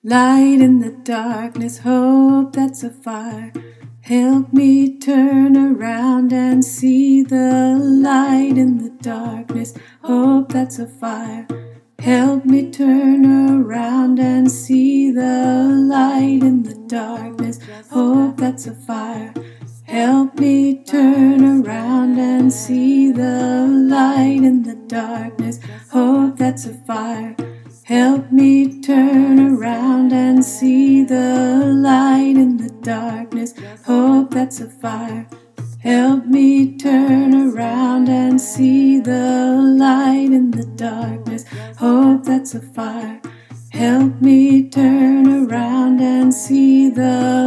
Light in the darkness, hope that's a fire. Help me turn around and see the light in the darkness, hope that's a fire. Help me turn around and see the light in the darkness, hope that's a fire. Help me turn around and see the light in the darkness, hope that's a fire. Help me turn around and see the light in the darkness, hope that's a fire. Help me turn around and see the light in the darkness, hope that's a fire. Help me turn around and see the